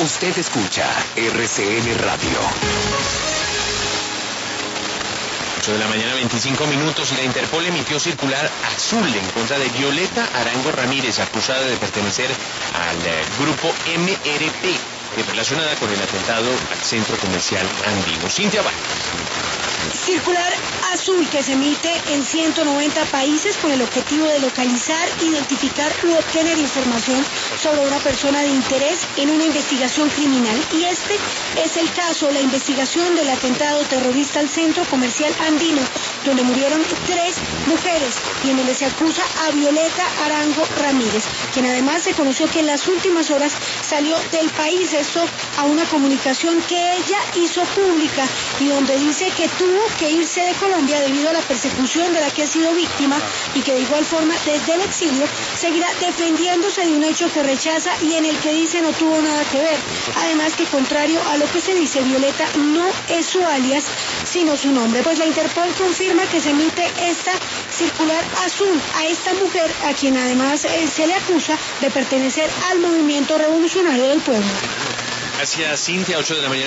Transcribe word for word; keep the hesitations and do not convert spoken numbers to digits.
Usted escucha R C N Radio. ocho de la mañana, veinticinco minutos, y la Interpol emitió circular azul en contra de Violeta Arango Ramírez, acusada de pertenecer al eh, grupo M R P, relacionada con el atentado al centro comercial andino. Cintia Vargas. Circular azul que se emite en ciento noventa países con el objetivo de localizar, identificar u obtener información sobre una persona de interés en una investigación criminal. Y este es el caso, la investigación del atentado terrorista al centro comercial andino, donde murieron tres mujeres y en donde se acusa a Violeta Arango Ramírez, quien además se conoció que en las últimas horas salió del país, esto a una comunicación que ella hizo pública y donde dice que tuvo que irse de Colombia debido a la persecución de la que ha sido víctima y que de igual forma desde el exilio seguirá defendiéndose de un hecho que rechaza y en el que dice no tuvo nada que ver. Además que contrario a lo que se dice, Violeta no es su alias sino su nombre. Pues la Interpol confirma que se emite esta circular azul a esta mujer, a quien además eh, se le acusa de pertenecer al movimiento revolucionario del pueblo. Gracias, Cintia. ocho de la mañana.